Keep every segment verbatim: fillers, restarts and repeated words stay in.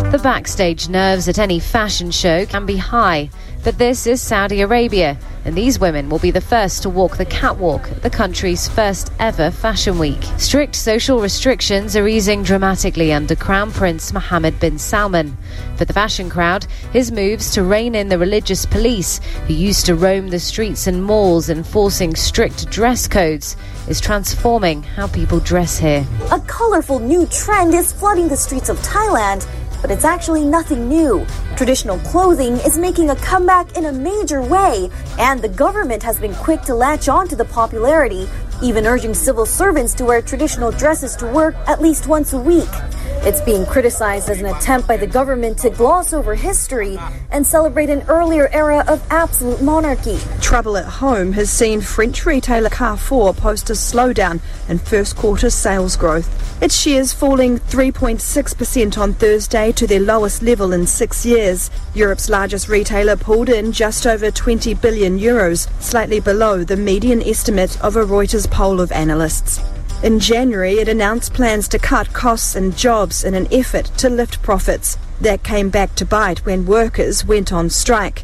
The backstage nerves at any fashion show can be high, but this is Saudi Arabia, and these women will be the first to walk the catwalk at the country's first ever Fashion Week. Strict social restrictions are easing dramatically under Crown Prince Mohammed bin Salman. For the fashion crowd, his moves to rein in the religious police, who used to roam the streets and malls enforcing strict dress codes, is transforming how people dress here. A colorful new trend is flooding the streets of Thailand, but it's actually nothing new. Traditional clothing is making a comeback in a major way, and the government has been quick to latch on to the popularity, even urging civil servants to wear traditional dresses to work at least once a week. It's being criticized as an attempt by the government to gloss over history and celebrate an earlier era of absolute monarchy. Trouble at home has seen French retailer Carrefour post a slowdown in first quarter sales growth. Its shares falling three point six percent on Thursday to their lowest level in six years. Europe's largest retailer pulled in just over twenty billion euros, slightly below the median estimate of a Reuters poll of analysts. In January, it announced plans to cut costs and jobs in an effort to lift profits. That came back to bite when workers went on strike.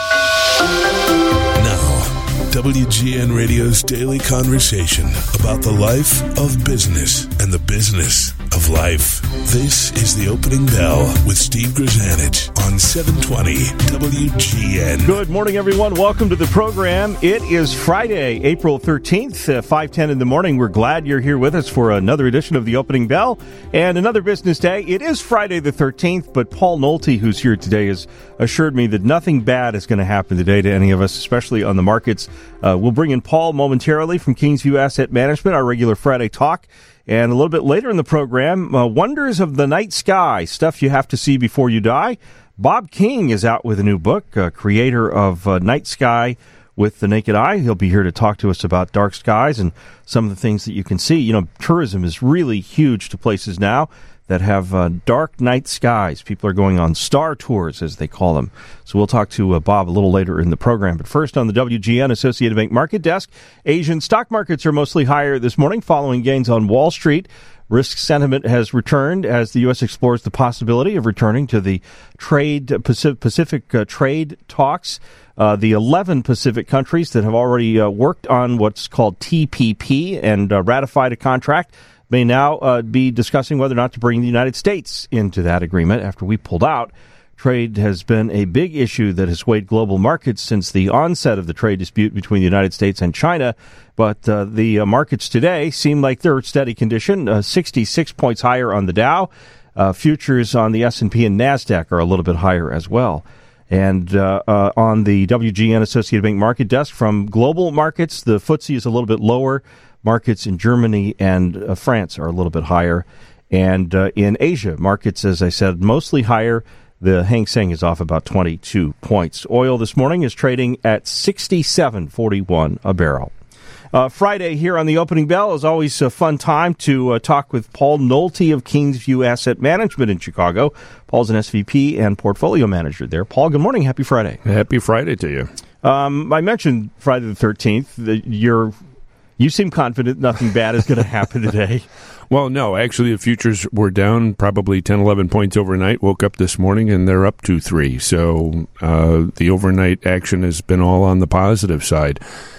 Now, W G N Radio's daily conversation about the life of business and the business of life. This is The Opening Bell with Steve Grzanich on seven twenty W G N. Good morning, everyone. Welcome to the program. It is Friday, April thirteenth, uh, five ten in the morning. We're glad you're here with us for another edition of The Opening Bell and another business day. It is Friday the thirteenth, but Paul Nolte, who's here today, has assured me that nothing bad is going to happen today to any of us, especially on the markets. Uh, we'll bring in Paul momentarily from Kingsview Asset Management, our regular Friday talk. And a little bit later in the program, uh, Wonders of the Night Sky, stuff you have to see before you die. Bob King is out with a new book, uh, creator of uh, Night Sky with the Naked Eye. He'll be here to talk to us about dark skies and some of the things that you can see. You know, tourism is really huge to places now that have uh, dark night skies. People are going on star tours, as they call them. So we'll talk to uh, Bob a little later in the program. But first, on the W G N Associated Bank Market Desk, Asian stock markets are mostly higher this morning following gains on Wall Street. Risk sentiment has returned as the U S explores the possibility of returning to the trade Pacific, Pacific uh, trade talks. Uh, the eleven Pacific countries that have already uh, worked on what's called T P P and uh, ratified a contract may now uh, be discussing whether or not to bring the United States into that agreement after we pulled out. Trade has been a big issue that has swayed global markets since the onset of the trade dispute between the United States and China. But uh, the uh, markets today seem like they're in steady condition, uh, sixty-six points higher on the Dow. Uh, futures on the S and P and NASDAQ are a little bit higher as well. And uh, uh, on the W G N Associated Bank Market Desk from global markets, the F T S E is a little bit lower. Markets in Germany and uh, France are a little bit higher. And uh, in Asia, markets, as I said, mostly higher. The Hang Seng is off about twenty-two points. Oil this morning is trading at sixty-seven forty-one a barrel. Uh, Friday here on the Opening Bell is always a fun time to uh, talk with Paul Nolte of Kingsview Asset Management in Chicago. Paul's an S V P and portfolio manager there. Paul, good morning. Happy Friday. Happy Friday to you. Um, I mentioned Friday the thirteenth. That you're, you seem confident nothing bad is going to happen today. Well, no. Actually, the futures were down probably ten, eleven points overnight. Woke up this morning, and they're up to three. So uh, the overnight action has been all on the positive side.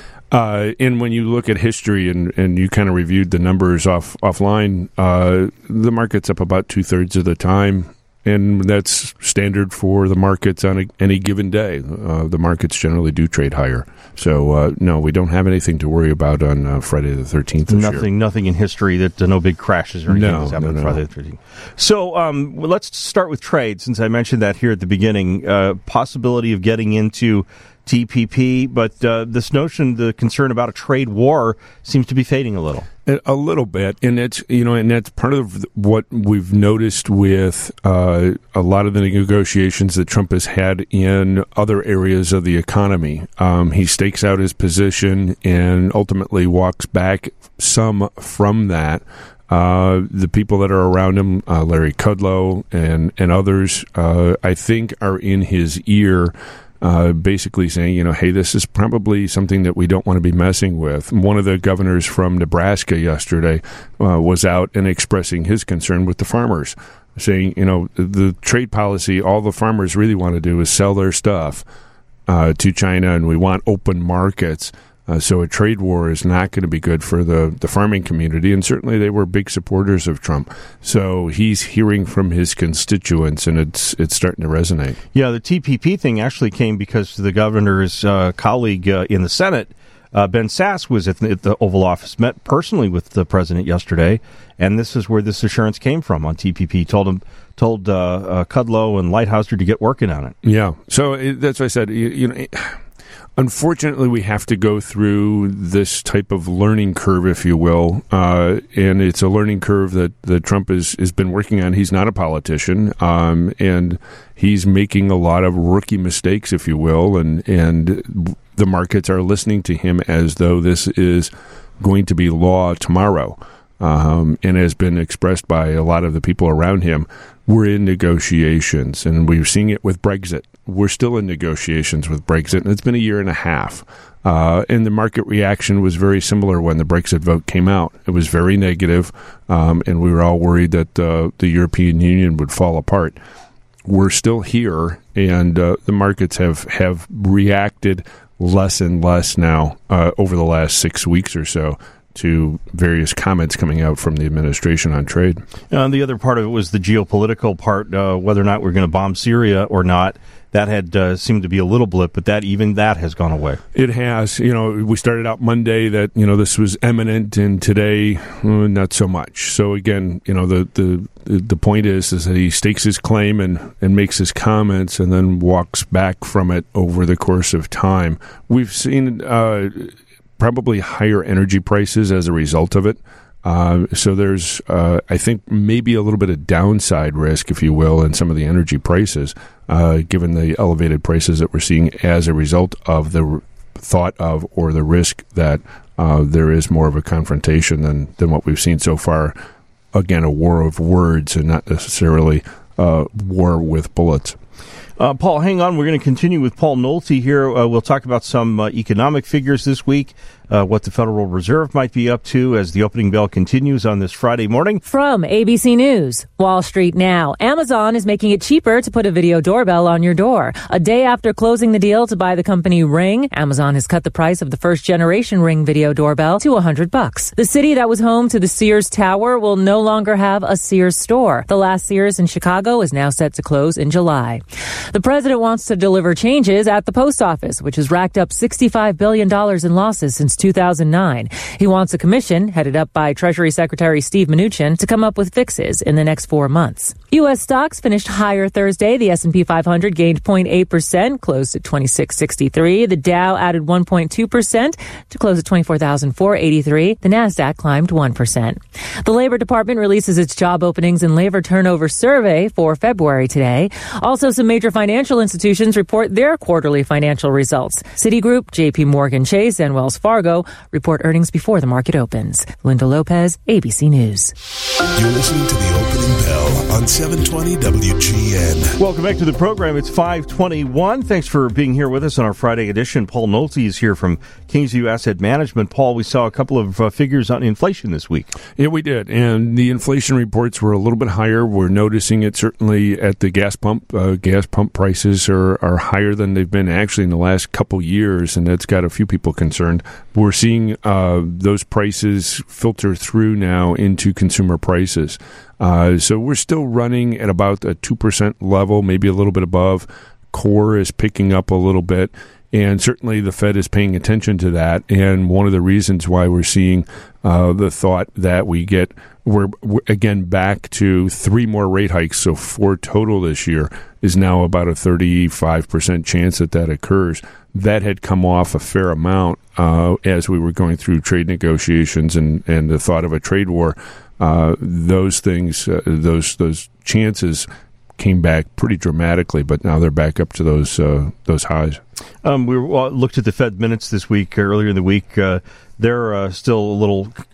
Uh, and when you look at history and, and you kind of reviewed the numbers off offline, uh, the market's up about two-thirds of the time. And that's standard for the markets on a, any given day. Uh, the markets generally do trade higher. So, uh, no, we don't have anything to worry about on uh, Friday the thirteenth this Nothing year. Nothing in history that uh, no big crashes or anything no, has happened no, on no. Friday the thirteenth. So um, well, let's start with trade, since I mentioned that here at the beginning. Uh, possibility of getting into T P P, but uh, this notion, the concern about a trade war seems to be fading a little. A little bit, and that's you know, and that's part of what we've noticed with uh, a lot of the negotiations that Trump has had in other areas of the economy. Um, he stakes out his position and ultimately walks back some from that. Uh, the people that are around him, uh, Larry Kudlow and and others, uh, I think, are in his ear. uh, basically saying, you know, hey, this is probably something that we don't want to be messing with. One of the governors from Nebraska yesterday uh, was out and expressing his concern with the farmers, saying, you know, the trade policy, all the farmers really want to do is sell their stuff uh, to China, and we want open markets. Uh, so a trade war is not going to be good for the, the farming community, and certainly they were big supporters of Trump. So he's hearing from his constituents, and it's it's starting to resonate. Yeah, the T P P thing actually came because the governor's uh, colleague uh, in the Senate, uh, Ben Sasse, was at the, at the Oval Office, met personally with the president yesterday, and this is where this assurance came from on T P P. Told him, told uh, uh, Kudlow and Lighthouser to get working on it. Yeah, so it, that's what I said. You, you know. It, Unfortunately, we have to go through this type of learning curve, if you will, uh, and it's a learning curve that, that Trump has, has been working on. He's not a politician, um, and he's making a lot of rookie mistakes, if you will, and, and the markets are listening to him as though this is going to be law tomorrow, um, and has been expressed by a lot of the people around him. We're in negotiations, and we're seeing it with Brexit. We're still in negotiations with Brexit, and it's been a year and a half. Uh, and the market reaction was very similar when the Brexit vote came out. It was very negative, um, and we were all worried that uh, the European Union would fall apart. We're still here, and uh, the markets have, have reacted less and less now uh, over the last six weeks or so to various comments coming out from the administration on trade. And the other part of it was the geopolitical part, uh, whether or not we're going to bomb Syria or not. That had uh, seemed to be a little blip, but that even that has gone away. It has. You know, we started out Monday that, you know, this was imminent, and today, uh, not so much. So again, you know, the, the, the point is, is that he stakes his claim and, and makes his comments and then walks back from it over the course of time. We've seen uh, probably higher energy prices as a result of it. Uh, so there's, uh, I think, maybe a little bit of downside risk, if you will, in some of the energy prices, uh, given the elevated prices that we're seeing as a result of the r- thought of or the risk that uh, there is more of a confrontation than, than what we've seen so far. Again, a war of words and not necessarily uh, war with bullets. Uh, Paul, hang on. We're going to continue with Paul Nolte here. Uh, we'll talk about some uh, economic figures this week, uh, what the Federal Reserve might be up to as the opening bell continues on this Friday morning. From A B C News, Wall Street now. Amazon is making it cheaper to put a video doorbell on your door. A day after closing the deal to buy the company Ring, Amazon has cut the price of the first generation Ring video doorbell to one hundred bucks. The city that was home to the Sears Tower will no longer have a Sears store. The last Sears in Chicago is now set to close in July. The president wants to deliver changes at the post office, which has racked up sixty-five billion dollars in losses since two thousand nine. He wants a commission headed up by Treasury Secretary Steve Mnuchin to come up with fixes in the next four months. U S stocks finished higher Thursday. The S and P five hundred gained zero point eight percent, closed at twenty-six sixty-three. The Dow added one point two percent to close at twenty-four thousand four hundred eighty-three. The Nasdaq climbed one percent. The Labor Department releases its job openings and labor turnover survey for February today. Also, some major financial institutions report their quarterly financial results. Citigroup, J P Morgan Chase, and Wells Fargo report earnings before the market opens. Linda Lopez, A B C News. You're listening to the opening bell on seven twenty W G N. Welcome back to the program. It's five twenty-one. Thanks for being here with us on our Friday edition. Paul Nolte is here from Kingsview Asset Management. Paul, we saw a couple of uh, figures on inflation this week. Yeah, we did. And the inflation reports were a little bit higher. We're noticing it certainly at the gas pump. Uh, gas pump prices are, are higher than they've been actually in the last couple years, and that's got a few people concerned. We're seeing uh, those prices filter through now into consumer prices. Uh, so we're still running at about a two percent level, maybe a little bit above. Core is picking up a little bit, and certainly the Fed is paying attention to that. And one of the reasons why we're seeing uh, the thought that we get, we're, we're again back to three more rate hikes, so four total this year, is now about a thirty-five percent chance that that occurs. That had come off a fair amount uh, as we were going through trade negotiations and, and the thought of a trade war. Uh, those things, uh, those those chances came back pretty dramatically, but now they're back up to those uh, those highs. Um, we uh, looked at the Fed minutes this week, earlier in the week. Uh, they're uh, still a little uh,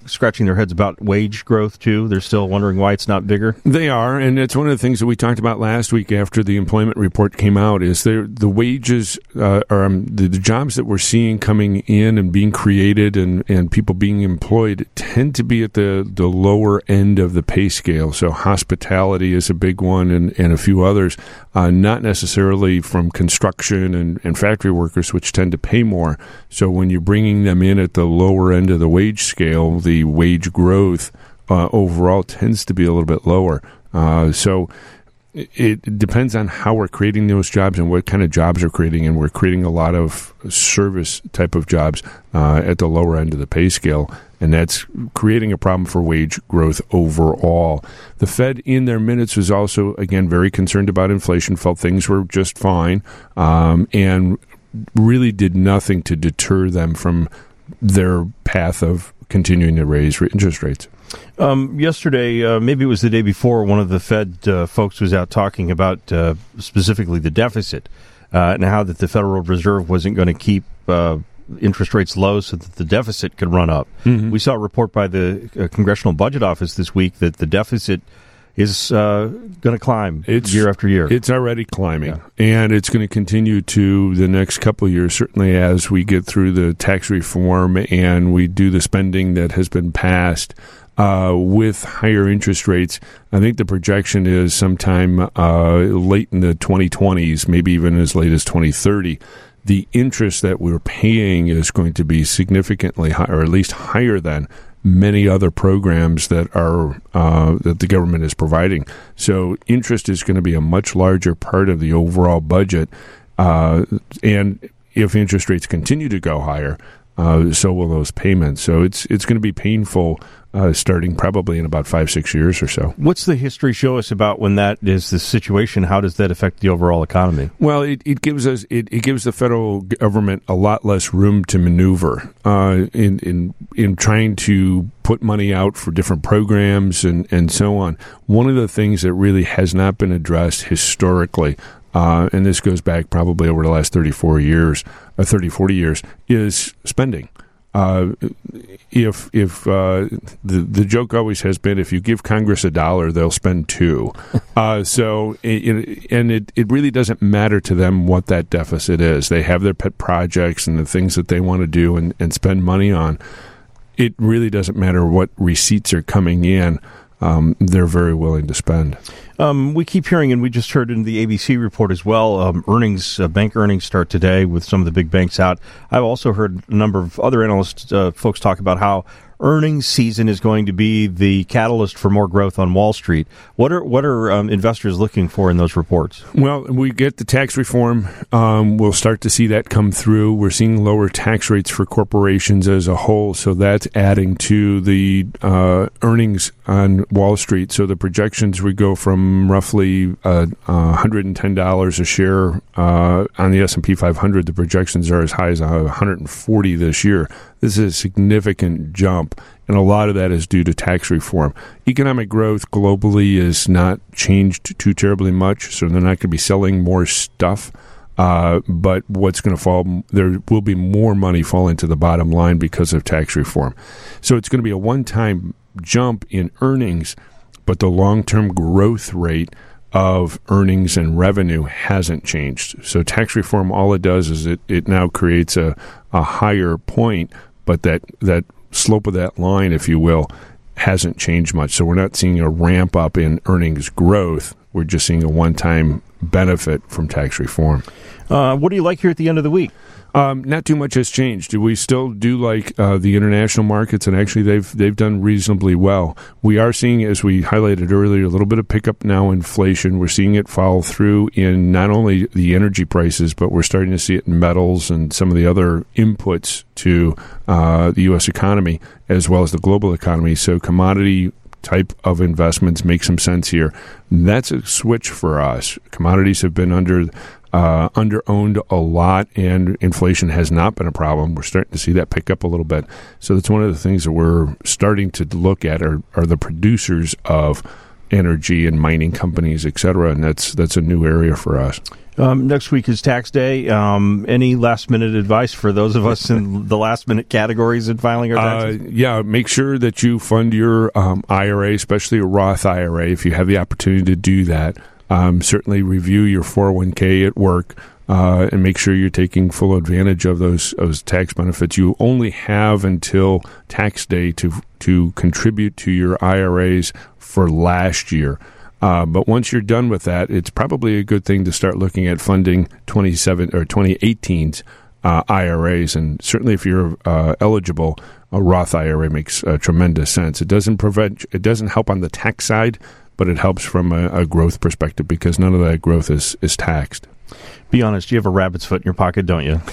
scratching their heads about wage growth, too. They're still wondering why it's not bigger. They are, and it's one of the things that we talked about last week after the employment report came out, is there, the wages, uh, or um, the, the jobs that we're seeing coming in and being created and, and people being employed tend to be at the, the lower end of the pay scale. So hospitality is a big one, and, and a few others, uh, not necessarily from construction and, and factory workers, which tend to pay more. So when you're bringing them in at the lower end of the wage scale, the wage growth uh, overall tends to be a little bit lower. Uh, so it, it depends on how we're creating those jobs and what kind of jobs we're creating, and we're creating a lot of service type of jobs uh, at the lower end of the pay scale, and that's creating a problem for wage growth overall. The Fed, in their minutes, was also, again, very concerned about inflation, felt things were just fine, um, and really did nothing to deter them from their path of continuing to raise interest rates. Um, yesterday, uh, maybe it was the day before, one of the Fed uh, folks was out talking about uh, specifically the deficit uh, and how that the Federal Reserve wasn't going to keep uh, interest rates low so that the deficit could run up. Mm-hmm. We saw a report by the uh, Congressional Budget Office this week that the deficit is uh, going to climb it's, year after year. It's already climbing, yeah. And it's going to continue to the next couple of years, certainly as we get through the tax reform and we do the spending that has been passed uh, with higher interest rates. I think the projection is sometime uh, late in the twenty twenties, maybe even as late as twenty thirty, the interest that we're paying is going to be significantly higher, or at least higher than many other programs that are uh, that the government is providing. So interest is going to be a much larger part of the overall budget, uh, and if interest rates continue to go higher, uh, so will those payments. So it's it's going to be painful uh, starting probably in about five, six years or so. What's the history show us about when that is the situation? How does that affect the overall economy? Well, it, it gives us it, it gives the federal government a lot less room to maneuver uh, in in in trying to put money out for different programs and, and so on. One of the things that really has not been addressed historically, uh, and this goes back probably over the last thirty-four years, or thirty, forty years, is spending. Uh, if if uh, the the joke always has been, if you give Congress a dollar, they'll spend two. uh, so it, it, and it, it really doesn't matter to them what that deficit is. They have their pet projects and the things that they want to do and, and spend money on. It really doesn't matter what receipts are coming in. Um, they're very willing to spend. Um, we keep hearing, and we just heard in the A B C report as well, um, earnings, uh, bank earnings start today with some of the big banks out. I've also heard a number of other analysts, uh, folks talk about how earnings season is going to be the catalyst for more growth on Wall Street. What are what are um, investors looking for in those reports? Well, we get the tax reform. Um, we'll start to see that come through. We're seeing lower tax rates for corporations as a whole, so that's adding to the uh, earnings on Wall Street. So the projections would go from roughly uh, uh, one hundred ten dollars a share uh, on the S and P five hundred. The projections are as high as one hundred forty this year. This is a significant jump, and a lot of that is due to tax reform. Economic growth globally is not changed too terribly much, so they're not going to be selling more stuff. Uh, but what's going to fall, there will be more money falling to the bottom line because of tax reform. So it's going to be a one-time jump in earnings, but the long-term growth rate of earnings and revenue hasn't changed. So tax reform, all it does is it, it now creates a, a higher point, but that, that slope of that line, if you will, hasn't changed much. So we're not seeing a ramp up in earnings growth. We're just seeing a one-time benefit from tax reform. Uh, what do you like here at the end of the week? Um, not too much has changed. We still do like uh, the international markets, and actually they've they've done reasonably well. We are seeing, as we highlighted earlier, a little bit of pickup now in inflation. We're seeing it follow through in not only the energy prices, but we're starting to see it in metals and some of the other inputs to uh, the U S economy as well as the global economy. So commodity type of investments make some sense here. That's a switch for us. Commodities have been under uh, under-owned a lot, and inflation has not been a problem. We're starting to see that pick up a little bit. So that's one of the things that we're starting to look at are, are the producers of energy and mining companies, et cetera, and that's that's a new area for us. Um, next week is tax day. Um, any last-minute advice for those of us in the last-minute categories in filing our taxes? Uh, yeah, make sure that you fund your um, I R A, especially a Roth I R A, if you have the opportunity to do that. Um, certainly review your four oh one k at work uh, and make sure you're taking full advantage of those, those tax benefits. You only have until tax day to to contribute to your I R As for last year. Uh, but once you're done with that, it's probably a good thing to start looking at funding twenty-seven or twenty eighteen's uh, I R As. And certainly if you're uh, eligible, a Roth I R A makes uh, tremendous sense. It doesn't prevent, it doesn't help on the tax side, but it helps from a, a growth perspective because none of that growth is, is taxed. Be honest, you have a rabbit's foot in your pocket, don't you?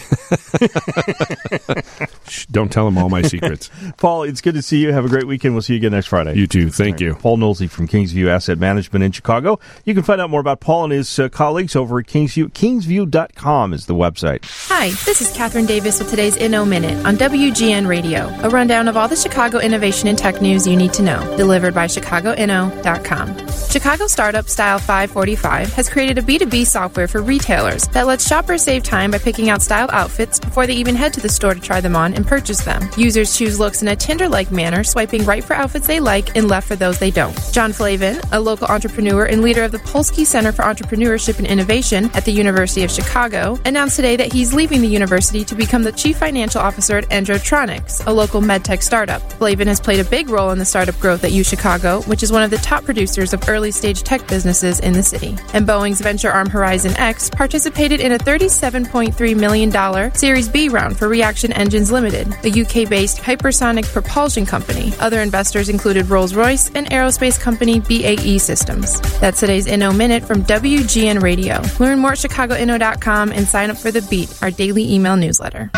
Shh, don't tell them all my secrets. Paul, it's good to see you. Have a great weekend. We'll see you again next Friday. You too. Thank right. you. Paul Knowlesy from Kingsview Asset Management in Chicago. You can find out more about Paul and his uh, colleagues over at Kingsview. Kingsview dot com is the website. Hi, this is Catherine Davis with today's Inno Minute on W G N Radio, a rundown of all the Chicago innovation and tech news you need to know, delivered by Chicago Inno dot com. Chicago startup Style five forty-five has created a B two B software for retailers that lets shoppers save time by picking out styled outfits before they even head to the store to try them on and purchase them. Users choose looks in a Tinder-like manner, swiping right for outfits they like and left for those they don't. John Flavin, a local entrepreneur and leader of the Polsky Center for Entrepreneurship and Innovation at the University of Chicago, announced today that he's leaving the university to become the chief financial officer at Androtronics, a local medtech startup. Flavin has played a big role in the startup growth at UChicago, which is one of the top producers of early-stage tech businesses in the city. And Boeing's venture arm Horizon X participated in a thirty-seven point three million dollars Series B round for Reaction Engines Limited, a U K-based hypersonic propulsion company. Other investors included Rolls-Royce and aerospace company B A E Systems. That's today's Inno Minute from W G N Radio. Learn more at Chicago Inno dot com and sign up for The Beat, our daily email newsletter.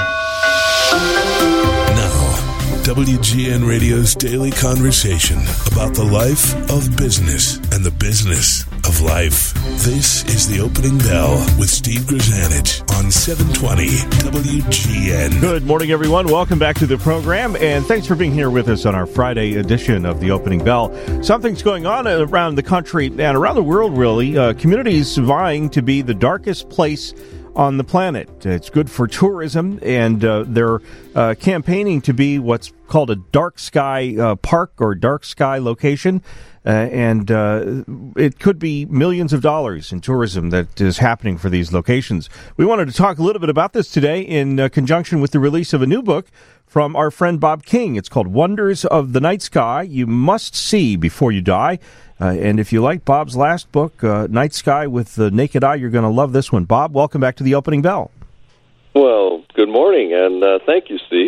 Now, W G N Radio's daily conversation about the life of business and the business of life. This is the Opening Bell with Steve Grzanich on seven twenty W G N. Good morning, everyone. Welcome back to the program, and thanks for being here with us on our Friday edition of the Opening Bell. Something's going on around the country and around the world, really. Uh, communities vying to be the darkest place on the planet. It's good for tourism, and uh, they're uh, campaigning to be what's called a dark sky uh, park or dark sky location. Uh, and uh, it could be millions of dollars in tourism that is happening for these locations. We wanted to talk a little bit about this today in uh, conjunction with the release of a new book from our friend Bob King. It's called Wonders of the Night Sky, You Must See Before You Die. Uh, and if you like Bob's last book, uh, Night Sky with the Naked Eye, you're going to love this one. Bob, welcome back to the Opening Bell. Well, good morning, and uh, thank you, Steve.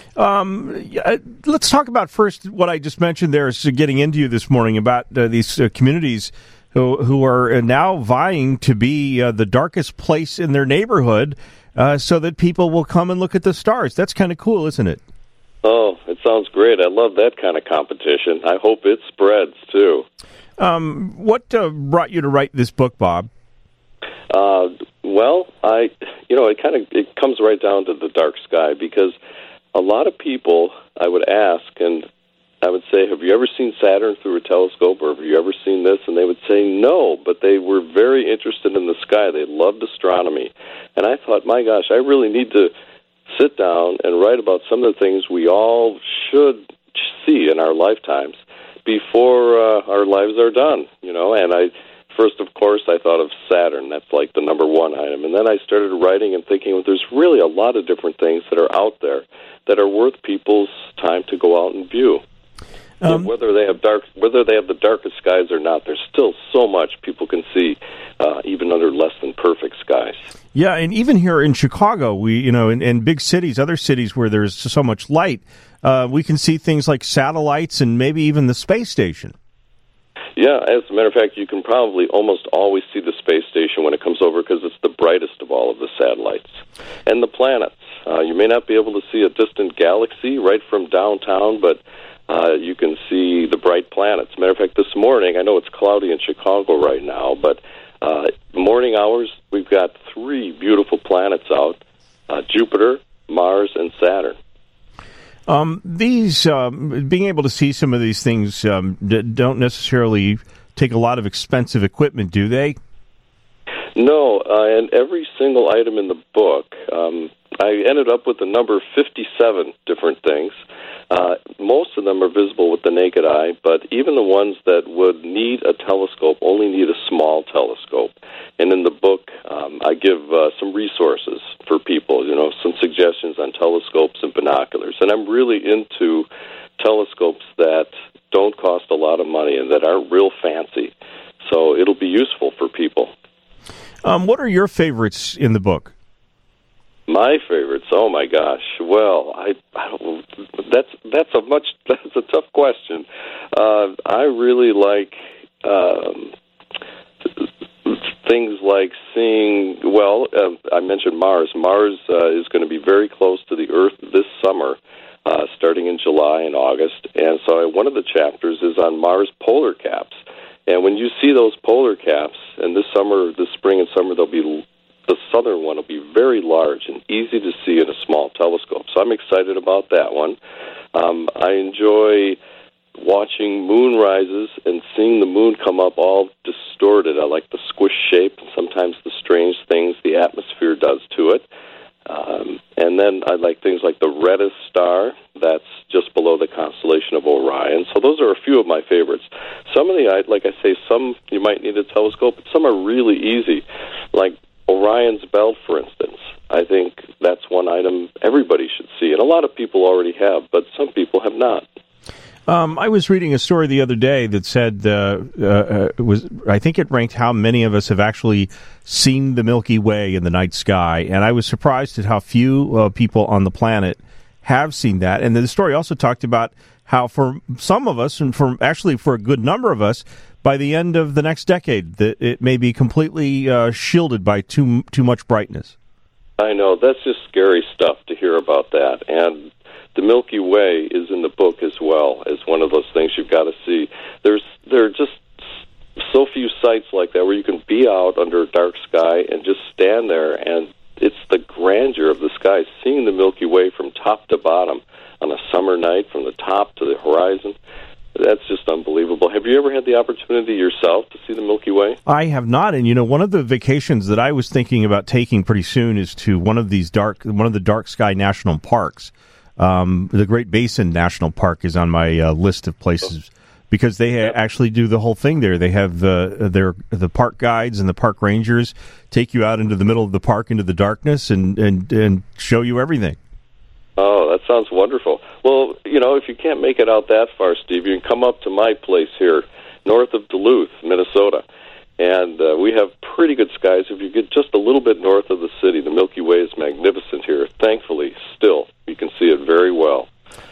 Um, yeah, let's talk about first what I just mentioned there is getting into you this morning about uh, these uh, communities who who are now vying to be uh, the darkest place in their neighborhood uh, so that people will come and look at the stars. That's kind of cool, isn't it? Oh, it sounds great. I love that kind of competition. I hope it spreads, too. Um, what uh, brought you to write this book, Bob? Uh, well, I, you know, it kind of it comes right down to the dark sky because a lot of people I would ask, and I would say, have you ever seen Saturn through a telescope, or have you ever seen this? And they would say no, but they were very interested in the sky. They loved astronomy. And I thought, my gosh, I really need to sit down and write about some of the things we all should see in our lifetimes before uh, our lives are done, you know. And I, first, of course, I thought of Saturn. That's like the number one item. And then I started writing and thinking, well, there's really a lot of different things that are out there that are worth people's time to go out and view. Um, whether they have dark, whether they have the darkest skies or not, there's still so much people can see, uh, even under less than perfect skies. Yeah, and even here in Chicago, we, you know, in, in big cities, other cities where there's so much light, uh, we can see things like satellites and maybe even the space station. Yeah, as a matter of fact, you can probably almost always see the space station when it comes over because it's the brightest of all of the satellites. And the planets. Uh, you may not be able to see a distant galaxy right from downtown, but uh, you can see the bright planets. As a matter of fact, this morning, I know it's cloudy in Chicago right now, but uh, morning hours, we've got three beautiful planets out, uh, Jupiter, Mars, and Saturn. Um, these, um, being able to see some of these things um, d- don't necessarily take a lot of expensive equipment, do they? No, uh, and every single item in the book, um, I ended up with the number fifty-seven different things. Uh, most of them are visible with the naked eye, but even the ones that would need a telescope only need a small telescope. And in the book, um, I give uh, some resources for people, you know, some suggestions on telescopes and binoculars. And I'm really into telescopes that don't cost a lot of money and that aren't real fancy. So it'll be useful for people. Um, what are your favorites in the book? My favorites, oh my gosh. Well, I, I don't. That's that's a much that's a tough question. Uh, I really like um, things like seeing. Well, uh, I mentioned Mars. Mars uh, is going to be very close to the Earth this summer, uh, starting in July and August. And so, one of the chapters is on Mars polar caps. And when you see those polar caps, and this summer, this spring and summer, they'll be. The southern one will be very large and easy to see in a small telescope. So I'm excited about that one. Um, I enjoy watching moon rises and seeing the moon come up all distorted. I like the squish shape and sometimes the strange things the atmosphere does to it. Um, and then I like things like the reddest star. That's just below the constellation of Orion. So those are a few of my favorites. Some of the, like I say, some you might need a telescope, but some are really easy. Like Orion's belt, for instance. I think that's one item everybody should see, and a lot of people already have, but some people have not. Um, I was reading a story the other day that said uh, uh, it was I think it ranked how many of us have actually seen the Milky Way in the night sky, and I was surprised at how few uh, people on the planet have seen that. And the story also talked about how for some of us, and for actually for a good number of us, by the end of the next decade, that it may be completely uh, shielded by too too much brightness. I know, that's just scary stuff to hear about that. And the Milky Way is in the book as well as one of those things you've got to see. There's there are just so few sites like that where you can be out under a dark sky and just stand there, and it's the grandeur of the sky, seeing the Milky Way from top to bottom on a summer night, from the top to the horizon. That's just unbelievable. Have you ever had the opportunity yourself to see the Milky Way? I have not, and you know, one of the vacations that I was thinking about taking pretty soon is to one of these dark, one of the dark sky national parks. Um, the Great Basin National Park is on my uh, list of places because they ha- actually do the whole thing there. They have the their the park guides and the park rangers take you out into the middle of the park into the darkness and and, and show you everything. Oh, that sounds wonderful. Well, you know, if you can't make it out that far, Steve, you can come up to my place here, north of Duluth, Minnesota. And uh, we have pretty good skies. If you get just a little bit north of the city, the Milky Way is magnificent here. Thankfully, still, you can see it very well.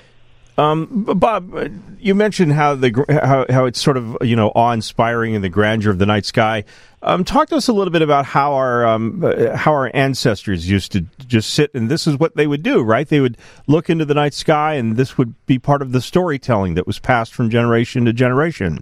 Um, Bob, you mentioned how the how, how it's sort of, you know, awe-inspiring in the grandeur of the night sky. Um, talk to us a little bit about how our um, how our ancestors used to just sit, and this is what they would do, right? They would look into the night sky, and this would be part of the storytelling that was passed from generation to generation.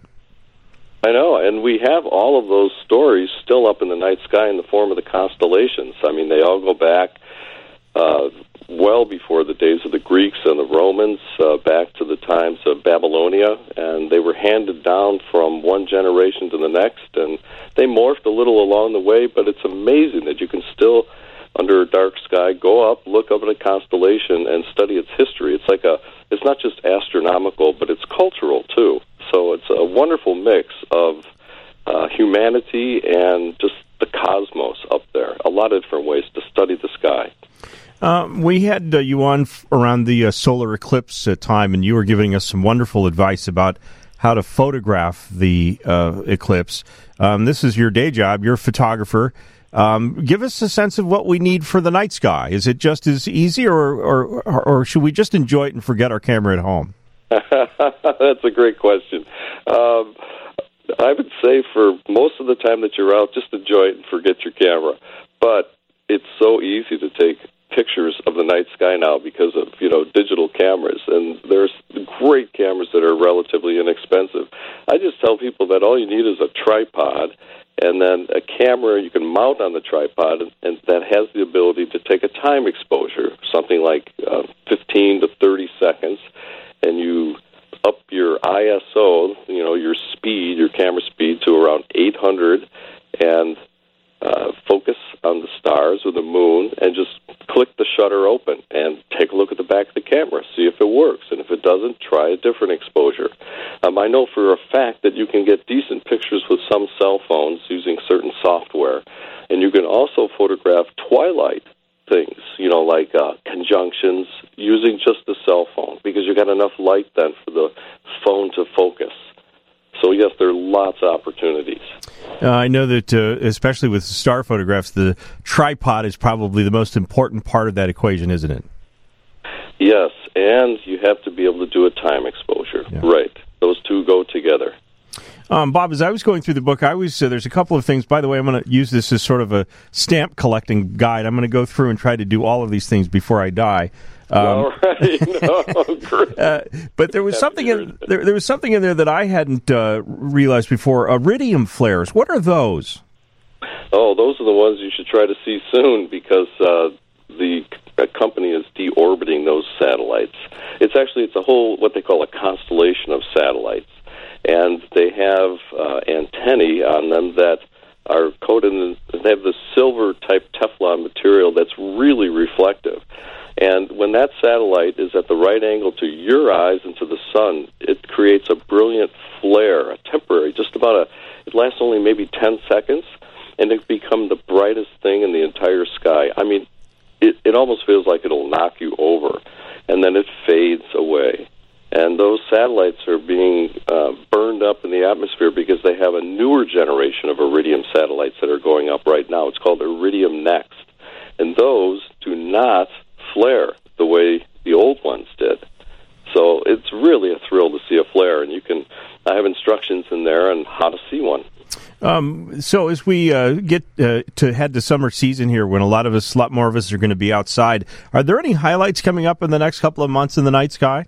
I know, and we have all of those stories still up in the night sky in the form of the constellations. I mean, they all go back uh, well before the days of the Greeks and the Romans, uh, back to the times of Babylonia, and they were handed down from one generation to the next, and they morphed a little along the way, but it's amazing that you can still, under a dark sky, go up, look up at a constellation, and study its history. It's like a, it's not just astronomical, but it's cultural, too. So it's a wonderful mix of uh, humanity and just the cosmos up there. A lot of different ways to study the sky. Um, we had uh, you on f- around the uh, solar eclipse uh, time, and you were giving us some wonderful advice about how to photograph the uh, eclipse. Um, this is your day job. You're a photographer. Um, give us a sense of what we need for the night sky. Is it just as easy, or, or, or should we just enjoy it and forget our camera at home? That's a great question. Um, I would say for most of the time that you're out, just enjoy it and forget your camera. But it's so easy to take pictures of the night sky now because of, you know, digital cameras, and there's great cameras that are relatively inexpensive. I just tell people that all you need is a tripod and then a camera you can mount on the tripod, and, and that has the ability to take a time exposure, something like uh, fifteen to thirty seconds, and you up your I S O, you know, your speed, your camera speed, to around eight hundred, and uh, focus on the stars or the moon, and just click the shutter open and take a look at the back of the camera, see if it works, and if it doesn't, try a different exposure. Um, I know for a fact that you can get decent pictures with some cell phones using certain software, and you can also photograph twilight things, you know, like uh, conjunctions, using just the cell phone, because you got enough light then for the phone to focus. So, yes, there are lots of opportunities. Uh, I know that, uh, especially with star photographs, the tripod is probably the most important part of that equation, isn't it? Yes, and you have to be able to do a time exposure. Yeah. Right. Those two go together. Um, Bob, as I was going through the book, I was uh, there's a couple of things. By the way, I'm going to use this as sort of a stamp collecting guide. I'm going to go through and try to do all of these things before I die. Um, all right. No, great. uh, but there was something in there, there was something in there that I hadn't uh, realized before. Iridium flares. What are those? Oh, those are the ones you should try to see soon, because uh, the uh, company is deorbiting those satellites. It's actually it's a whole what they call a constellation of satellites, and they have uh, antennae on them that are coated in, they have this silver type Teflon material that's really reflective. And when that satellite is at the right angle to your eyes and to the sun, it creates a brilliant flare, a temporary, just about a, it lasts only maybe ten seconds, and it becomes the brightest thing in the entire sky. I mean, it, it almost feels like it'll knock you over, and then it fades away. And those satellites are being uh, burned up in the atmosphere because they have a newer generation of Iridium satellites that are going up right now. It's called Iridium Next. And those do not flare the way the old ones did. So it's really a thrill to see a flare, and you can, I have instructions in there on how to see one. Um, so as we uh, get uh, to head to summer season here, when a lot of us, a lot more of us are going to be outside, are there any highlights coming up in the next couple of months in the night sky?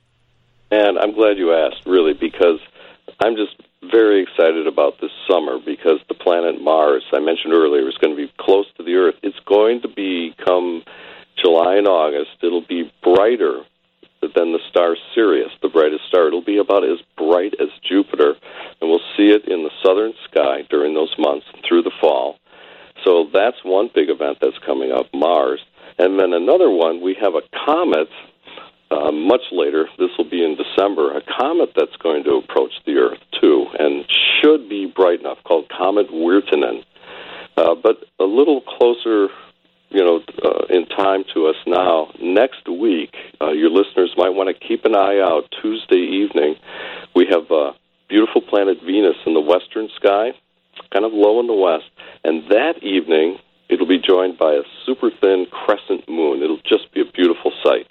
And I'm glad you asked, really, because I'm just very excited about this summer, because the planet Mars, I mentioned earlier, is going to be close to the Earth. It's going to become July and August. It'll be brighter than the star Sirius, the brightest star. It'll be about as bright as Jupiter, and we'll see it in the southern sky during those months through the fall. So that's one big event that's coming up, Mars. And then another one, we have a comet uh, much later. This will be in December, a comet that's going to approach the Earth, too, and should be bright enough, called Comet Wirtanen. Uh, but a little closer, you know, uh, in time to us now, next week, uh, your listeners might want to keep an eye out. Tuesday evening, we have a beautiful planet Venus in the western sky, kind of low in the west, and that evening, it'll be joined by a super-thin crescent moon. It'll just be a beautiful sight.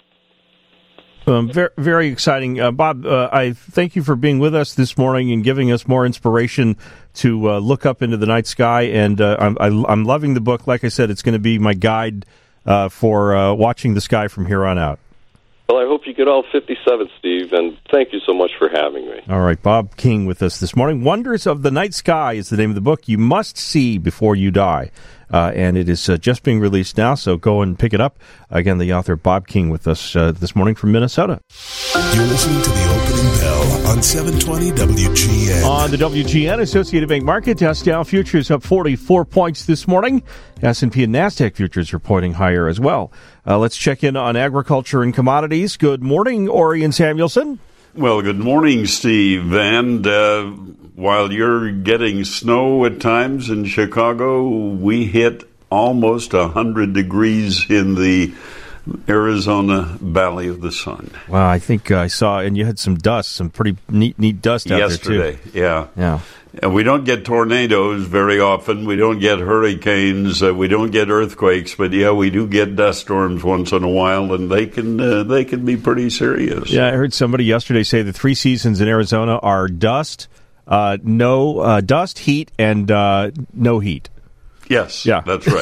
Um, very, very exciting. Uh, Bob, uh, I thank you for being with us this morning and giving us more inspiration to uh, look up into the night sky. And uh, I'm, I, I'm loving the book. Like I said, it's going to be my guide uh, for uh, watching the sky from here on out. Well, I hope you get all fifty-seven, Steve, and thank you so much for having me. All right, Bob King with us this morning. Wonders of the Night Sky is the name of the book you must see before you die. Uh, and it is uh, just being released now, so go and pick it up. Again, the author Bob King with us uh, this morning from Minnesota. You're listening to the opening bell on seven twenty W G N. On the W G N Associated Bank Market, Dow futures up forty-four points this morning. S and P and NASDAQ futures are pointing higher as well. Uh, let's check in on agriculture and commodities. Good morning, Orion Samuelson. Well, good morning, Steve. And uh, while you're getting snow at times in Chicago, we hit almost one hundred degrees in the Arizona Valley of the Sun. Wow, I think I saw, and you had some dust, some pretty neat, neat dust out Yesterday, there, too. yeah. Yeah. And we don't get tornadoes very often. We don't get hurricanes. Uh, we don't get earthquakes. But yeah, we do get dust storms once in a while, and they can uh, they can be pretty serious. Yeah, I heard somebody yesterday say the three seasons in Arizona are dust, uh, no uh, dust, heat, and uh, no heat. Yes, yeah, that's right.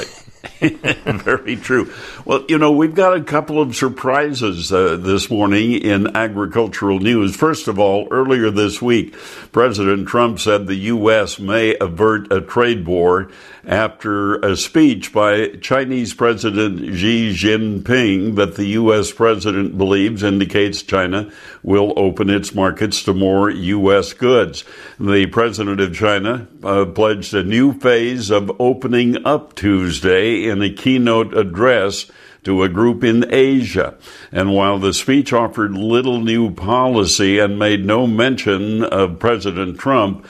Very true. Well, you know, we've got a couple of surprises uh, this morning in agricultural news. First of all, earlier this week, President Trump said the U S may avert a trade war after a speech by Chinese President Xi Jinping that the U S president believes indicates China will open its markets to more U S goods. The president of China uh, pledged a new phase of opening up Tuesday in a keynote address to a group in Asia. And while the speech offered little new policy and made no mention of President Trump,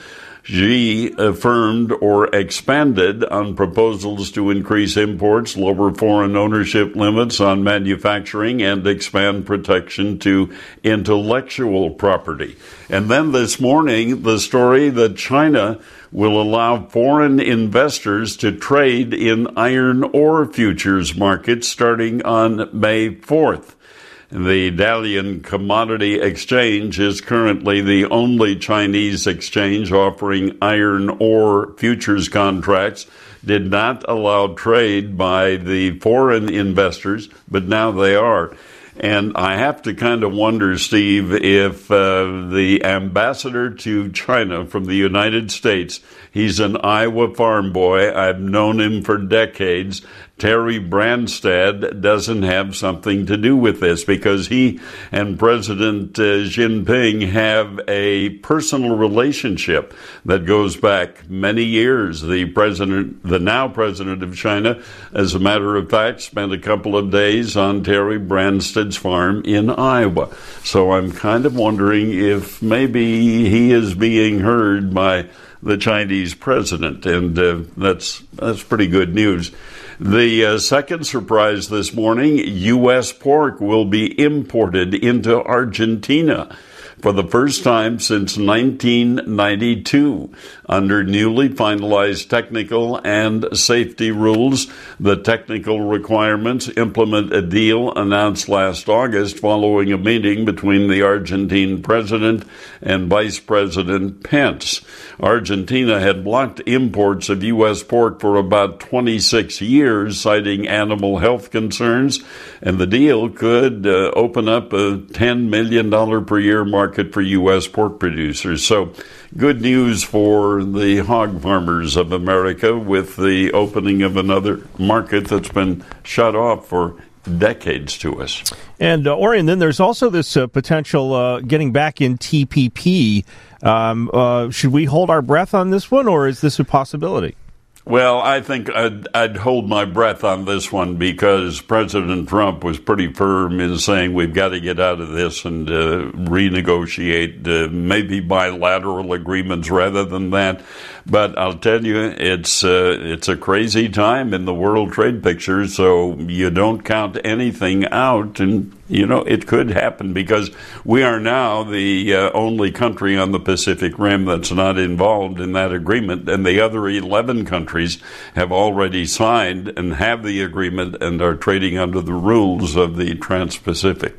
Xi affirmed or expanded on proposals to increase imports, lower foreign ownership limits on manufacturing, and expand protection to intellectual property. And then this morning, the story that China will allow foreign investors to trade in iron ore futures markets starting on May fourth. The Dalian Commodity Exchange is currently the only Chinese exchange offering iron ore futures contracts. Did not allow trade by the foreign investors, but now they are. And I have to kind of wonder, Steve, if uh, the ambassador to China from the United States, he's an Iowa farm boy, I've known him for decades, Terry Branstad, doesn't have something to do with this, because he and President uh, Jinping have a personal relationship that goes back many years. The president, the now president of China, as a matter of fact, spent a couple of days on Terry Branstad's farm in Iowa. So I'm kind of wondering if maybe he is being heard by the Chinese president, and uh, that's that's pretty good news. The uh, second surprise this morning, U S pork will be imported into Argentina for the first time since nineteen ninety-two. Under newly finalized technical and safety rules, the technical requirements implement a deal announced last August following a meeting between the Argentine president and Vice President Pence. Argentina had blocked imports of U S pork for about twenty-six years, citing animal health concerns, and the deal could uh, open up a ten million dollars per year market for U S pork producers. So good news for the hog farmers of America with the opening of another market that's been shut off for decades to us. And, uh, Orion, then there's also this uh, potential uh, getting back in T P P. Um, uh, should we hold our breath on this one, or is this a possibility? Well, I think I'd, I'd hold my breath on this one, because President Trump was pretty firm in saying we've got to get out of this and uh, renegotiate uh, maybe bilateral agreements rather than that. But I'll tell you, it's uh, it's a crazy time in the world trade picture, so you don't count anything out. And, you know, it could happen, because we are now the uh, only country on the Pacific Rim that's not involved in that agreement, and the other eleven countries have already signed and have the agreement and are trading under the rules of the Trans-Pacific.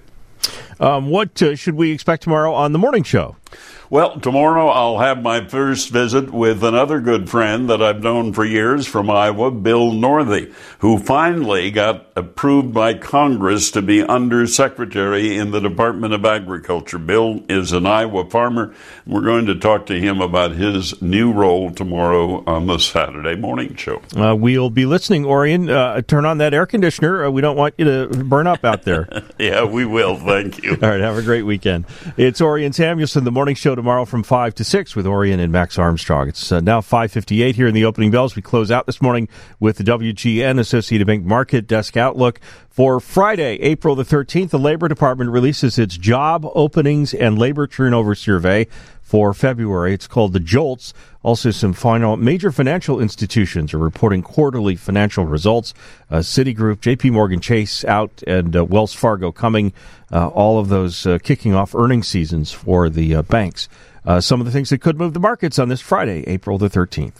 Um, what uh, should we expect tomorrow on the morning show? Well, tomorrow I'll have my first visit with another good friend that I've known for years from Iowa, Bill Northey, who finally got approved by Congress to be undersecretary in the Department of Agriculture. Bill is an Iowa farmer. We're going to talk to him about his new role tomorrow on the Saturday morning show. Uh, we'll be listening, Orion. Uh, turn on that air conditioner. Uh, we don't want you to burn up out there. Yeah, we will. Thank you. All right, have a great weekend. It's Orion Samuelson, the morning show tomorrow from five to six with Orion and Max Armstrong. It's uh, now five fifty-eight here in the opening bells. We close out this morning with the W G N Associated Bank Market Desk Outlook. For Friday, April the thirteenth, the Labor Department releases its job openings and labor turnover survey for February. It's called the JOLTS. Also, some final major financial institutions are reporting quarterly financial results. Uh, Citigroup, J P Morgan Chase out, and uh, Wells Fargo coming. Uh, all of those uh, kicking off earnings seasons for the uh, banks. Uh, some of the things that could move the markets on this Friday, April the thirteenth.